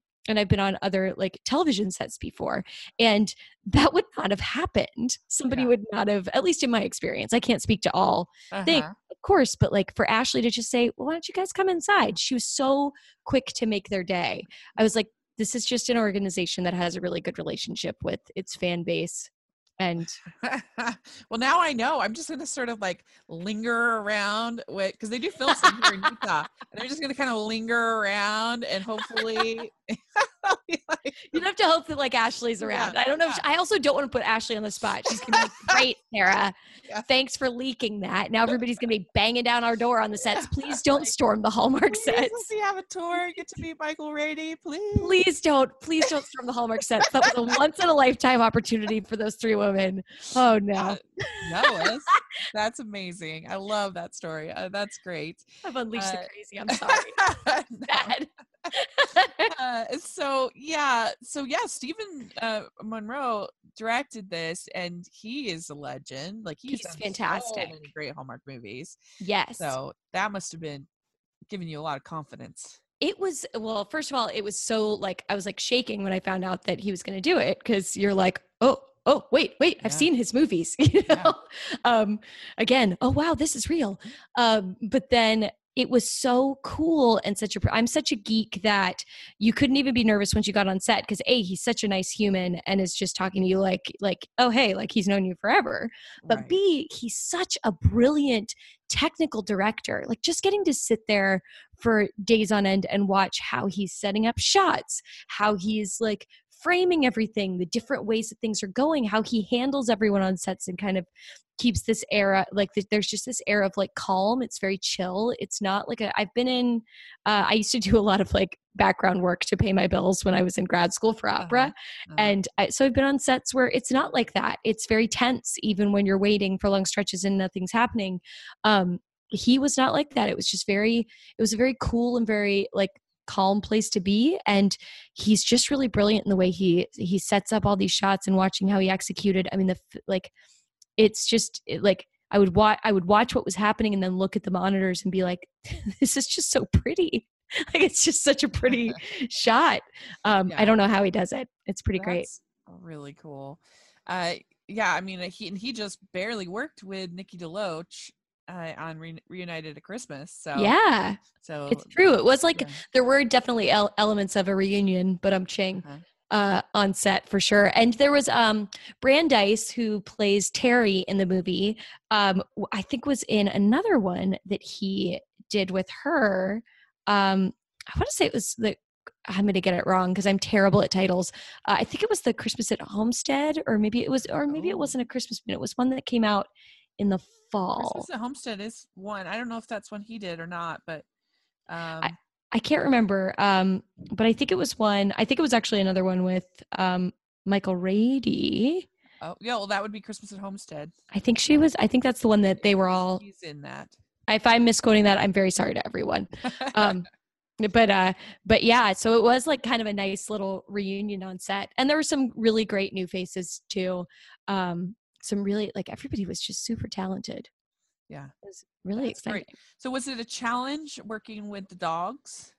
like television sets before, and that would not have happened. Somebody would not have, at least in my experience. I can't speak to all things, of course, but like for Ashley to just say, "Well, why don't you guys come inside?" She was so quick to make their day. I was like, this is just an organization that has a really good relationship with its fan base. And well, now I know. I'm just going to sort of like linger around with, because they do film some here in Utah, and I'm just going to kind of linger around and hopefully. You'd have to hope that like Ashley's around. Yeah, I don't know. I also don't want to put Ashley on the spot. She's going to be great, Sarah. Yeah. Thanks for leaking that. Now everybody's going to be banging down our door on the sets. Please don't storm the Hallmark Please, sets. if we have a tour, get to meet Michael Rady, please. Please don't storm the Hallmark sets. That was a once in a lifetime opportunity for those three women. Oh no. No, that's amazing. I love that story. That's great. I've unleashed the crazy. I'm sorry. Bad. So Stephen Monroe directed this, and he is a legend. Like he's done fantastic. So many great Hallmark movies. Yes. So that must have been giving you a lot of confidence. It was, well, first of all, it was so like, I was like shaking when I found out that he was going to do it. Cause you're like, oh, wait, I've seen his movies, you know? Yeah. Again, oh wow, this is real. But then it was so cool and I'm such a geek that you couldn't even be nervous once you got on set. Cause A, he's such a nice human and is just talking to you like, oh, hey, like he's known you forever. But Right. B, he's such a brilliant technical director. Like just getting to sit there for days on end and watch how he's setting up shots, how he's like framing everything, the different ways that things are going, how he handles everyone on sets and kind of keeps this era, like there's just this air of like calm. It's very chill. It's not like I used to do a lot of like background work to pay my bills when I was in grad school for opera. And so I've been on sets where it's not like that. It's very tense, even when you're waiting for long stretches and nothing's happening. He was not like that. It was a very cool and very like calm place to be. And he's just really brilliant in the way he sets up all these shots and watching how he executed. I mean, it's just like, I would watch what was happening and then look at the monitors and be like, this is just so pretty. Like, it's just such a pretty shot. I don't know how he does it. It's pretty great. Really cool. I mean, he just barely worked with Nikki DeLoach on Reunited at Christmas. So yeah, so it's true. It was like there were definitely elements of a reunion, but I'm Ching on set for sure. And there was Brandeis, who plays Terry in the movie. I think was in another one that he did with her. I want to say it was I'm going to get it wrong because I'm terrible at titles. I think it was the Christmas at Homestead, or maybe it wasn't a Christmas movie. It was one that came out in the fall. Christmas at Homestead is one. I don't know if that's one he did or not, but I can't remember. But I think it was one. I think it was actually another one with Michael Rady. Oh yeah, well that would be Christmas at Homestead. I think that's the one that they were all. He's in that. If I'm misquoting that, I'm very sorry to everyone. But yeah, so it was like kind of a nice little reunion on set, and there were some really great new faces too. Some really, like, everybody was just super talented. Yeah, it was really exciting. Great. So was it a challenge working with the dogs?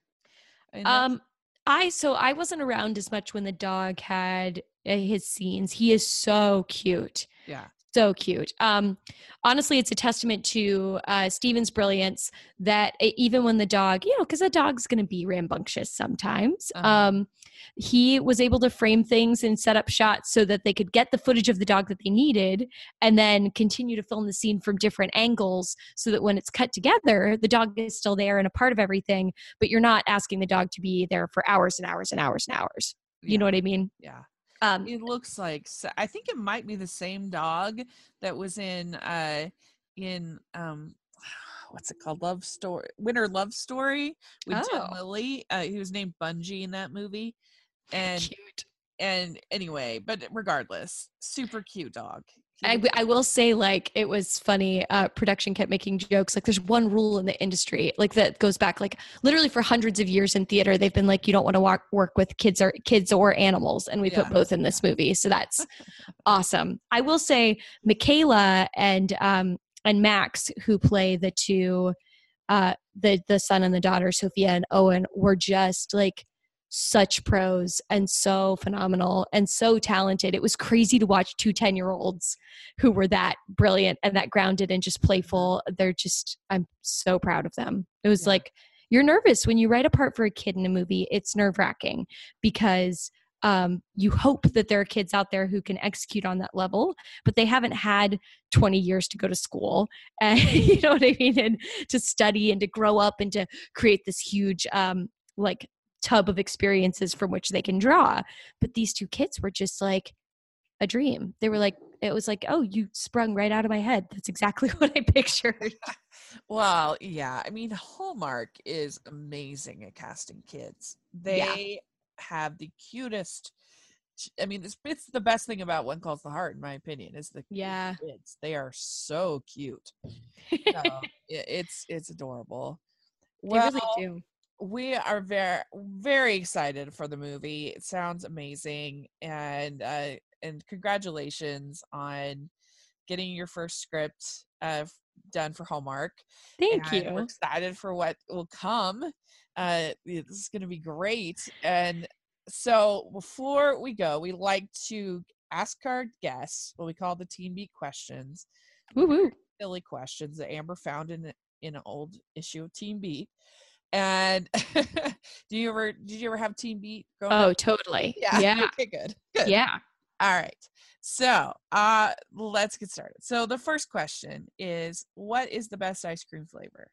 I wasn't around as much when the dog had his scenes. He is so cute. Yeah. So cute. Honestly, it's a testament to Steven's brilliance that even when the dog, because a dog's going to be rambunctious sometimes, he was able to frame things and set up shots so that they could get the footage of the dog that they needed and then continue to film the scene from different angles so that when it's cut together, the dog is still there and a part of everything, but you're not asking the dog to be there for hours and hours and hours and hours. You know what I mean? Yeah. It looks like, I think it might be the same dog that was in what's it called? Winter Love Story with Jen Lilly. He was named Bungie in that movie. And cute. And anyway, but regardless, super cute dog. I will say, like, it was funny. Production kept making jokes. Like, there's one rule in the industry, like, that goes back, like, literally for hundreds of years in theater. They've been like, you don't want to work with kids or animals, and we put both in this movie. So that's awesome. I will say, Michaela and Max, who play the two, the son and the daughter, Sophia and Owen, were just like such pros and so phenomenal and so talented. It was crazy to watch 2 10-year-olds who were that brilliant and that grounded and just playful. I'm so proud of them. It was like, you're nervous when you write a part for a kid in a movie. It's nerve-wracking because you hope that there are kids out there who can execute on that level, but they haven't had 20 years to go to school and you know what I mean, and to study and to grow up and to create this huge like tub of experiences from which they can draw. But these two kids were just like a dream. They were like, it was like, oh, you sprung right out of my head. That's exactly what I pictured. Well, yeah. I mean, Hallmark is amazing at casting kids. They have the cutest. I mean, it's the best thing about One Calls the Heart, in my opinion, is the kids. They are so cute. So, it's adorable. They really do. We are very, very excited for the movie. It sounds amazing, and congratulations on getting your first script done for Hallmark. Thank you. We're excited for what will come. This is going to be great. And so before we go, we like to ask our guests what we call the Teen Beat questions. Woo-hoo. Silly questions that Amber found in an old issue of Teen Beat. And did you ever have Teen Beat growing up? Totally. Yeah. Okay, good. Yeah. All right. So let's get started. So the first question is, what is the best ice cream flavor?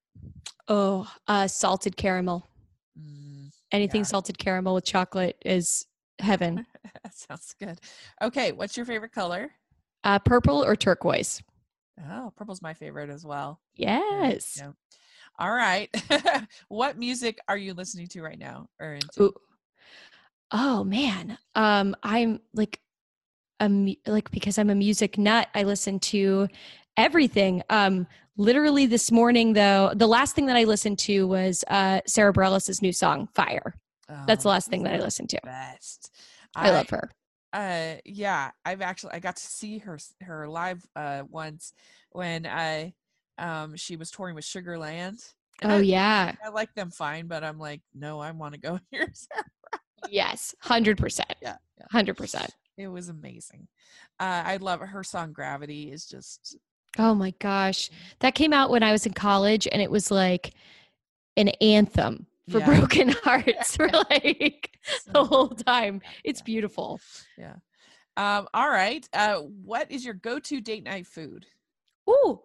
Salted caramel. Anything salted caramel with chocolate is heaven. That sounds good. Okay, what's your favorite color? Purple or turquoise? Oh, purple's my favorite as well. Yes. Yeah. All right. What music are you listening to right now or into? Ooh. Oh man. I'm like because I'm a music nut, I listen to everything. Literally this morning though, the last thing that I listened to was Sarah Bareilles' new song, Fire. That's the last thing that I listened to. Best. I love her. Yeah, I got to see her live once when she was touring with Sugarland. And I like them fine, but I'm like, no, I want to go here. Yes, 100%. Yeah, 100%. It was amazing. I love her song Gravity is just. Oh my gosh. That came out when I was in college and it was like an anthem for broken hearts for like the whole time. It's beautiful. Yeah. All right. What is your go-to date night food? Ooh.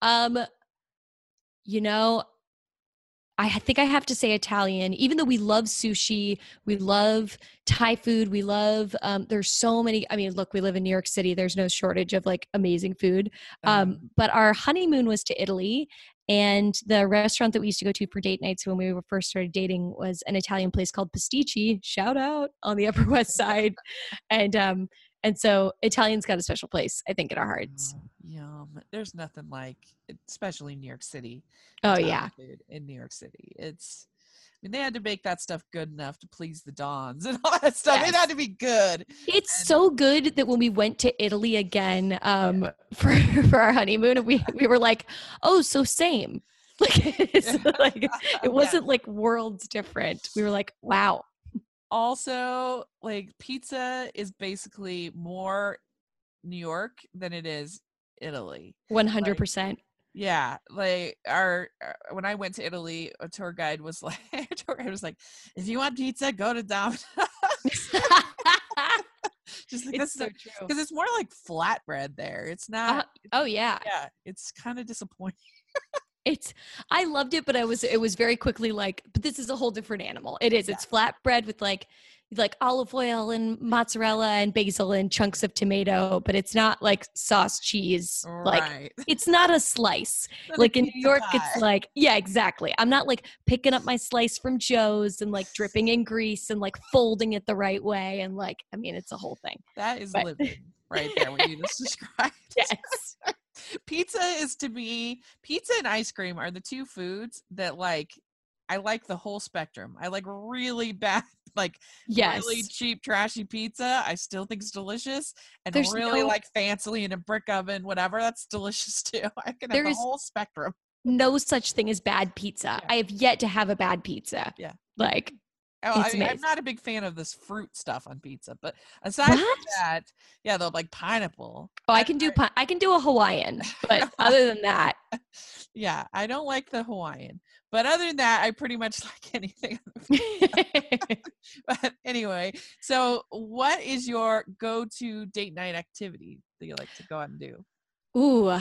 I think I have to say Italian, even though we love sushi, we love Thai food, we love, there's so many, I mean, look, we live in New York City, there's no shortage of like amazing food. But our honeymoon was to Italy, and the restaurant that we used to go to for date nights when we first started dating was an Italian place called Pasticci, shout out, on the Upper West Side. And so Italian's got a special place, I think, in our hearts. Yum. There's nothing like, especially in New York City. Oh, yeah. Food in New York City. I mean, they had to make that stuff good enough to please the Dons and all that stuff. Yes. It had to be good. It's so good that when we went to Italy again for our honeymoon, we were like, oh, so same. Like, it wasn't like worlds different. We were like, wow. Also, like, pizza is basically more New York than it is Italy. 100%. Yeah, like when I went to Italy, a tour guide was like, if you want pizza, go to Domino's. Just like, it's so true because it's more like flatbread there. It's not. Yeah, it's kind of disappointing. I loved it, but it was very quickly like, but this is a whole different animal. It is. Yeah. It's flatbread with like olive oil and mozzarella and basil and chunks of tomato, but it's not like sauce cheese. Right. Like it's not a slice. Like in New York, pie. It's like, yeah, exactly. I'm not like picking up my slice from Joe's and like dripping in grease and like folding it the right way. And like, I mean, it's a whole thing. That is living right there, what you just described. Yes. Pizza and ice cream are the two foods that like, I like the whole spectrum. I like really bad, like really cheap, trashy pizza. I still think it's delicious. And like fancy in a brick oven, whatever, that's delicious too. I can have the whole spectrum. No such thing as bad pizza. Yeah. I have yet to have a bad pizza. Yeah. Like, It's I'm amazing. not a big fan of this fruit stuff on pizza, but aside from What? that, yeah, the like pineapple. Oh, I can do a Hawaiian, but other than that, Yeah, I don't like the Hawaiian. But other than that, I pretty much like anything on the food. But anyway, so what is your go-to date night activity that you like to go out and do? ooh,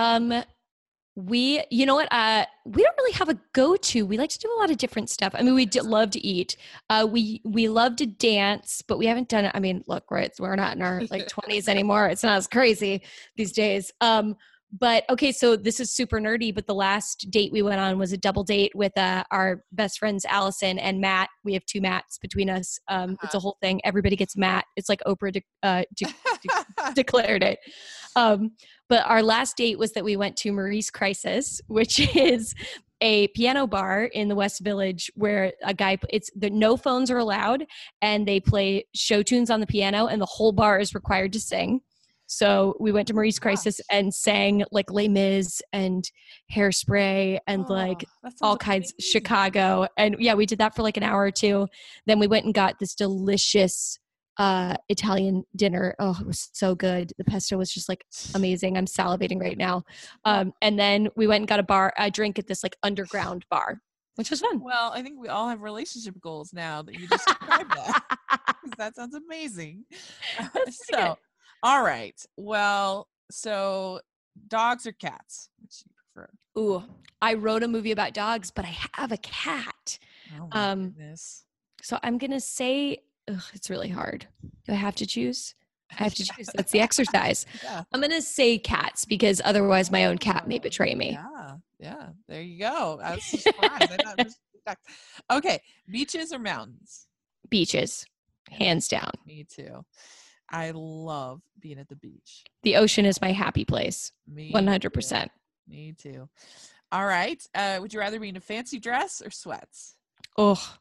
you know what? We don't really have a go-to. We like to do a lot of different stuff. I mean, we love to eat. We love to dance, but we haven't done it. I mean, look, right? We're not in our like 20s anymore. It's not as crazy these days. But okay, so this is super nerdy, but the last date we went on was a double date with our best friends, Allison and Matt. We have 2 Matts between us. It's a whole thing. Everybody gets Matt. It's like Oprah declared it. But our last date was that we went to Marie's Crisis, which is a piano bar in the West Village where no phones are allowed, and they play show tunes on the piano, and the whole bar is required to sing. So we went to Marie's Crisis and sang like Les Mis and Hairspray and like all kinds of Chicago. And yeah, we did that for like an hour or 2. Then we went and got this delicious Italian dinner. Oh, it was so good. The pesto was just like amazing. I'm salivating right now. And then we went and got a drink at this like underground bar, which was fun. Well, I think we all have relationship goals now that you just described that. 'Cause that sounds amazing. So, all right. Well, so dogs or cats? Which do you prefer? Ooh, I wrote a movie about dogs, but I have a cat. Oh my goodness. So I'm going to say, it's really hard. Do I have to choose? I have to choose. That's the exercise. Yeah. I'm going to say cats because otherwise my own cat may betray me. Yeah. There you go. I was surprised. Okay. Beaches or mountains? Beaches, hands down. Me too. I love being at the beach. The ocean is my happy place. Me 100%. Too. Me too. All right. Would you rather be in a fancy dress or sweats? Oh,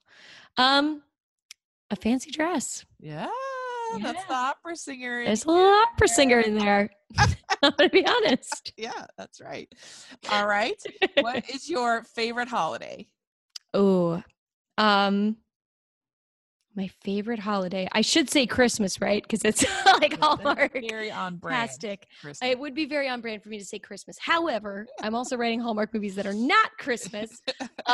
a fancy dress. Yeah. That's the opera singer. There's a little opera singer in there. I'm going to be honest. Yeah, that's right. All right. What is your favorite holiday? Oh, my favorite holiday. I should say Christmas, right? Because it's like Hallmark. Very on brand. Fantastic. It would be very on brand for me to say Christmas. However, I'm also writing Hallmark movies that are not Christmas.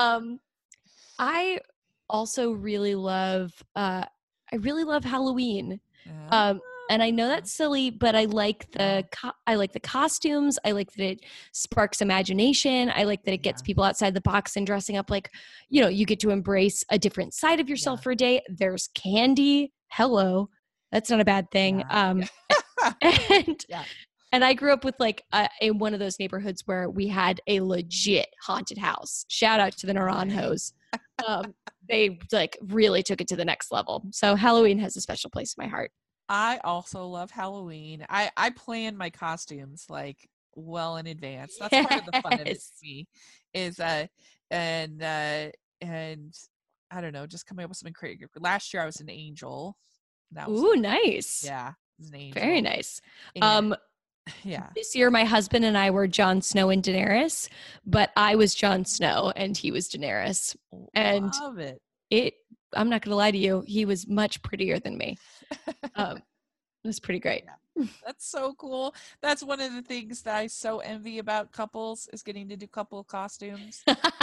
I also really love Halloween. And I know that's silly, but I like the costumes. I like that it sparks imagination. I like that it gets people outside the box and dressing up like, you get to embrace a different side of yourself for a day. There's candy. Hello. That's not a bad thing. And I grew up with like in one of those neighborhoods where we had a legit haunted house. Shout out to the Naranjos. They like really took it to the next level. So Halloween has a special place in my heart. I also love Halloween. I plan my costumes like well in advance. That's part of the fun of it for me. Is and I don't know, just coming up with something creative. Last year I was an angel. Nice. Yeah, it was an angel. Very nice. And, yeah. This year my husband and I were Jon Snow and Daenerys, but I was Jon Snow and he was Daenerys. And love it. I'm not going to lie to you, he was much prettier than me. It was pretty great. Yeah. That's so cool. That's one of the things that I so envy about couples is getting to do couple costumes.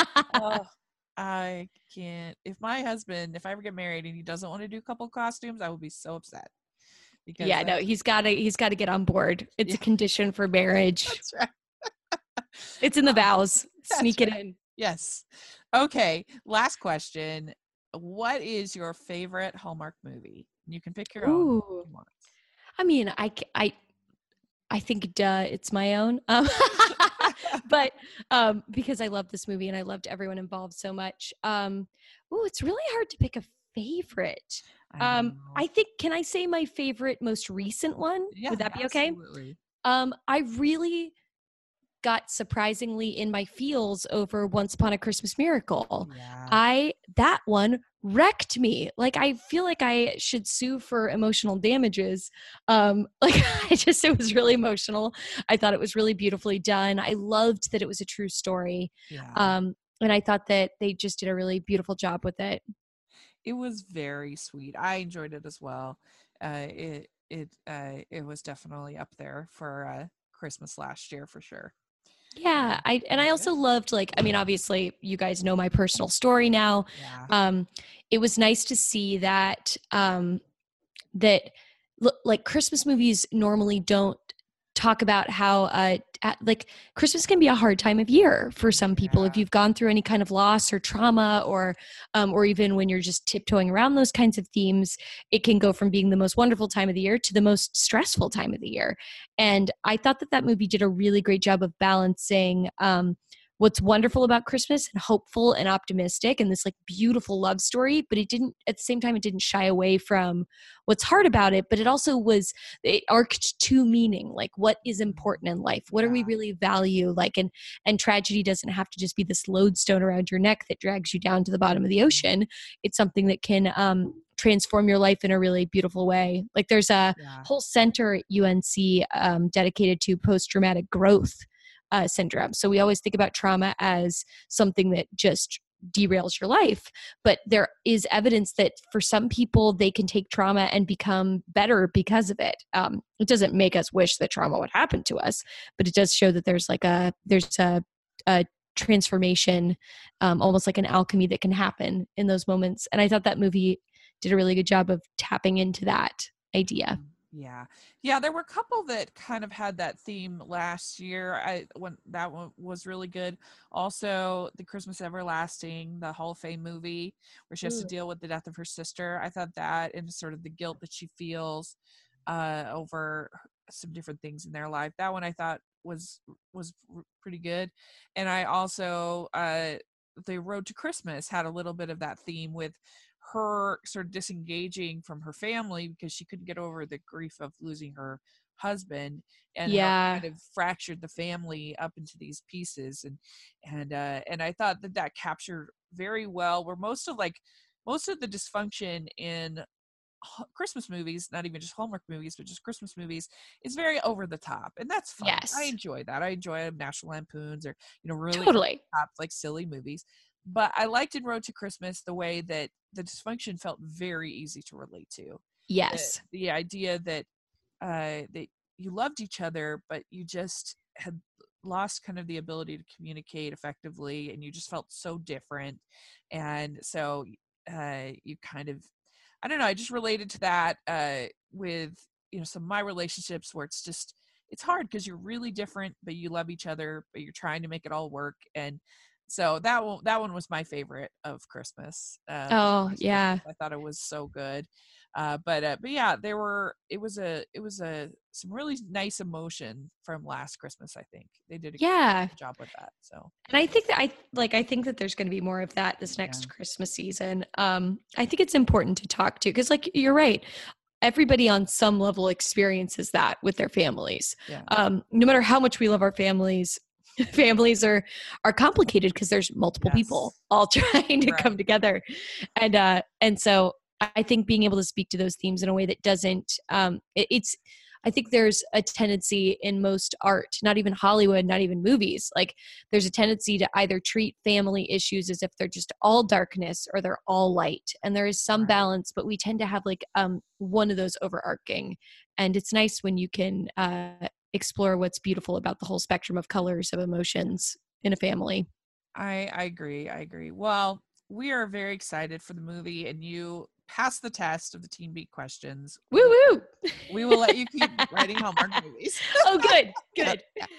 I can't. If I ever get married and he doesn't want to do couple costumes, I will be so upset. Because he's got to get on board. It's a condition for marriage. That's right. It's in the vows. Sneak it in. Yes. Okay. Last question. What is your favorite Hallmark movie? You can pick your own if you want. I mean, I think it's my own. But because I love this movie and I loved everyone involved so much. It's really hard to pick a favorite. I think, can I say my favorite most recent one? Yeah, would that be okay? Absolutely. I really got surprisingly in my feels over Once Upon a Christmas Miracle. Yeah. That one wrecked me. Like, I feel like I should sue for emotional damages. It was really emotional. I thought it was really beautifully done. I loved that it was a true story. Yeah. And I thought that they just did a really beautiful job with it. It was very sweet. I enjoyed it as well. It was definitely up there for Christmas last year for sure. Yeah, I also loved, like, I mean, obviously you guys know my personal story now. Yeah. It was nice to see that like Christmas movies normally don't talk about how like Christmas can be a hard time of year for some people if you've gone through any kind of loss or trauma, or even when you're just tiptoeing around those kinds of themes. It can go from being the most wonderful time of the year to the most stressful time of the year. And I thought that movie did a really great job of balancing what's wonderful about Christmas and hopeful and optimistic and this like beautiful love story, but it didn't, at the same time, it didn't shy away from what's hard about it, but it arced to meaning, like what is important in life? What do we really value? Like, and tragedy doesn't have to just be this lodestone around your neck that drags you down to the bottom of the ocean. It's something that can transform your life in a really beautiful way. Like there's a whole center at UNC dedicated to post-traumatic growth syndrome. So we always think about trauma as something that just derails your life, but there is evidence that for some people they can take trauma and become better because of it. It doesn't make us wish that trauma would happen to us, but it does show that there's a transformation, almost like an alchemy that can happen in those moments. And I thought that movie did a really good job of tapping into that idea. Yeah, there were a couple that kind of had that theme last year. When that one was really good. Also, The Christmas Everlasting, the Hall of Fame movie, where she has to deal with the death of her sister. I thought that, and sort of the guilt that she feels over some different things in their life. That one I thought was pretty good. And I also The Road to Christmas had a little bit of that theme with her sort of disengaging from her family because she couldn't get over the grief of losing her husband, and how it kind of fractured the family up into these pieces. And I thought that captured very well where most of the dysfunction in Christmas movies, not even just Hallmark movies, but just Christmas movies, is very over the top, and that's fun. Yes. I enjoy that. I enjoy National Lampoons or really totally top, like silly movies. But I liked in Road to Christmas the way that the dysfunction felt very easy to relate to. Yes. The idea that that you loved each other, but you just had lost kind of the ability to communicate effectively, and you just felt so different. And so you kind of, I don't know, I just related to that with some of my relationships where it's hard because you're really different, but you love each other, but you're trying to make it all work. And so that one was my favorite of Christmas. Yeah. Christmas. I thought it was so good. But yeah, it was some really nice emotion from last Christmas. I think they did a good job with that. So, and I think that there's going to be more of that this next Christmas season. I think it's important to talk to, because like you're right, everybody on some level experiences that with their families. No matter how much we love our families are complicated because there's multiple people all trying to come together. And so I think being able to speak to those themes in a way that doesn't, I think there's a tendency in most art, not even Hollywood, not even movies, like there's a tendency to either treat family issues as if they're just all darkness or they're all light. And there is some balance, but we tend to have like one of those overarching. And it's nice when you can explore what's beautiful about the whole spectrum of colors of emotions in a family. I agree. Well, we are very excited for the movie, and you passed the test of the Teen Beat questions. Woo woo! We will let you keep writing Hallmark movies. Oh, good. Yeah.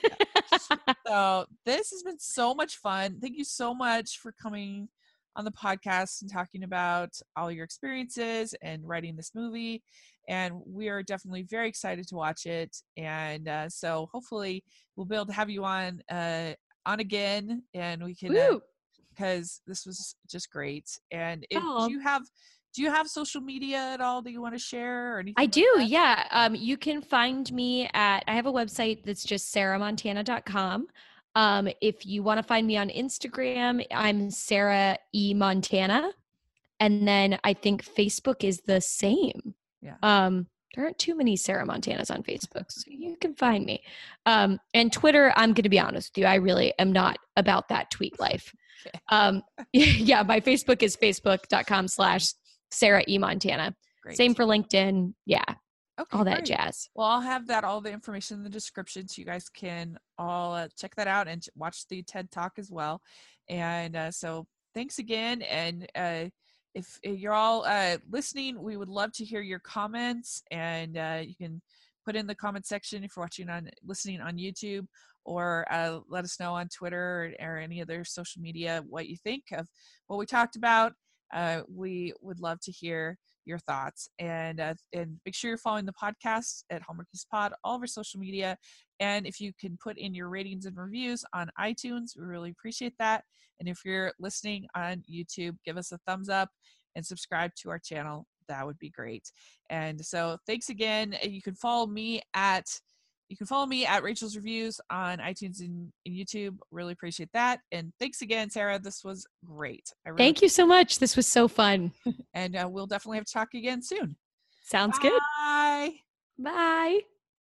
So this has been so much fun. Thank you so much for coming on the podcast and talking about all your experiences and writing this movie. And we are definitely very excited to watch it. And so hopefully we'll be able to have you on again, and we can, because this was just great. And do you have social media at all that you want to share or anything? I do. Yeah. You can find me I have a website that's just sarahmontana.com. If you want to find me on Instagram, I'm Sarah E. Montana. And then I think Facebook is the same. Yeah. There aren't too many Sarah Montanas on Facebook, so you can find me. And Twitter, I'm going to be honest with you, I really am not about that tweet life. Yeah, my Facebook is facebook.com/ Sarah E. Montana. Great. Same for LinkedIn. Yeah. Okay, All that great. jazz. Well, I'll have all the information in the description so you guys can all check that out and watch the TED Talk as well. And so thanks again. And if you're all listening, we would love to hear your comments, and you can put in the comment section if you're listening on YouTube, or let us know on Twitter or any other social media what you think of what we talked about. We would love to hear your thoughts, and make sure you're following the podcast at Hallmarkies Pod, all of our social media. And if you can put in your ratings and reviews on iTunes, we really appreciate that. And if you're listening on YouTube, give us a thumbs up and subscribe to our channel. That would be great. And so thanks again. You can follow me at Rachel's Reviews on iTunes and YouTube. Really appreciate that. And thanks again, Sarah. This was great. Thank you so much. This was so fun. And we'll definitely have to talk again soon. Sounds good. Bye. Bye.